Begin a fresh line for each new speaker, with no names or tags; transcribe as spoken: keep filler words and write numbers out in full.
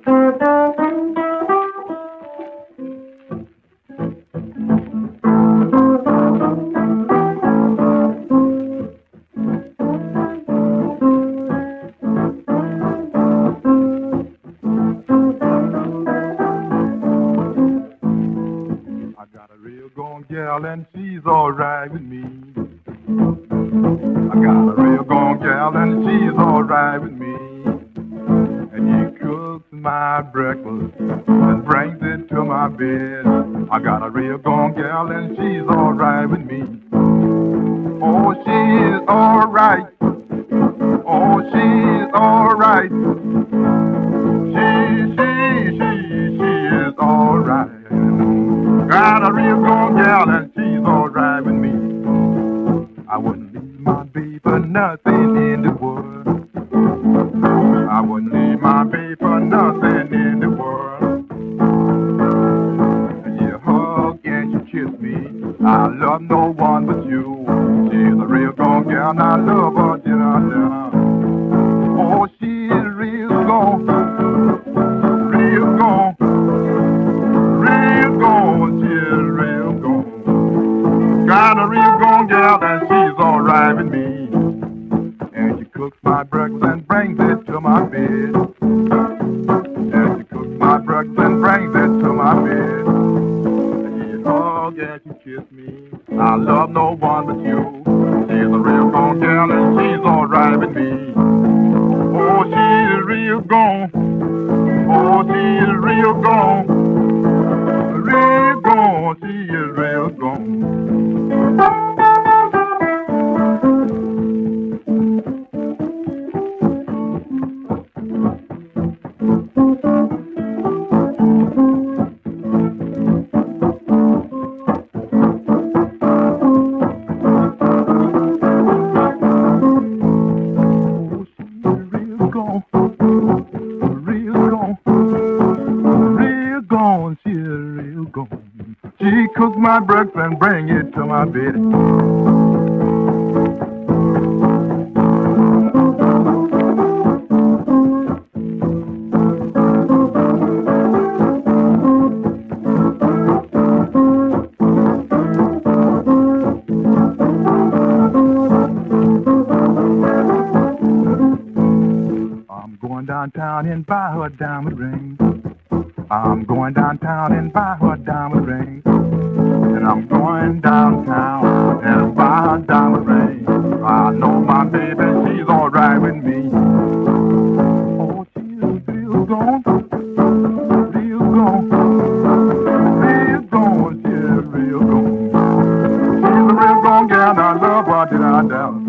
I got a real gone gal and she's alright with me. I got a real gone gal and she's alright with me. And she cooks my breakfast and brings it to my bed. I got a real gone gal and she's alright with me. Oh, she's alright. Oh, she's alright. She, she, she, she is alright. Got a real gone gal and she's alright with me. I wouldn't leave my baby for nothing in the world. I wouldn't leave my baby for nothing in the world. You hug and you kiss me. I love no one but you. She's a real gone gal and I love her, did I know? Oh, she's real gone, real gone, real gone, she's real gone. Got a real gone gal and she's alright with me. And she cooks my breakfast and brings it to my bed. And she cooks my breakfast and brings it to my bed. And you hug and you kiss me. I love no one but you. She's a real gone gal and she's alright with me. Oh, she's real gone. Oh, she's real gone. Real gone. She is real gone. She cooks my breakfast and bring it to my bed. I'm going downtown and buy her a diamond ring. I'm going downtown and buy her a diamond ring. And I'm going downtown and buy her a diamond ring. I know my baby, she's alright with me. Oh, she's real gone, real gone, real gone, she's real gone. She's a real gone gal, and I love her, did I doubt?